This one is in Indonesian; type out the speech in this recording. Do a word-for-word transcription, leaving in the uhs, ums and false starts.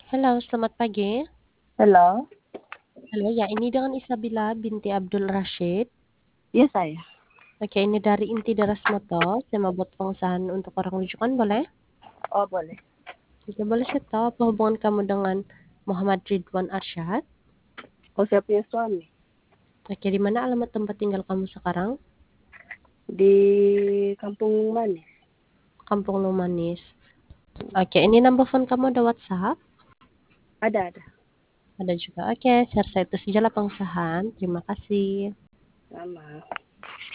Halo, selamat pagi. Halo, Halo, ya ini dengan Isabella binti Abdul Rashid. iya saya. Oke, ini dari Inti Daras Moto. Saya mau buat pengusahaan untuk orang rujukan, boleh? Oh boleh. Oke, boleh saya tahu apa hubungan kamu dengan Muhammad Ridwan Arsyad? Oh saya punya suami Oke, di mana alamat tempat tinggal kamu sekarang? di Kampung Manis. Kampung Lumanis. Oke, ini nomor phone kamu ada WhatsApp? Ada ada. Ada juga. Oke, share saya itu sajalah pengusahaan. Terima kasih. Sama.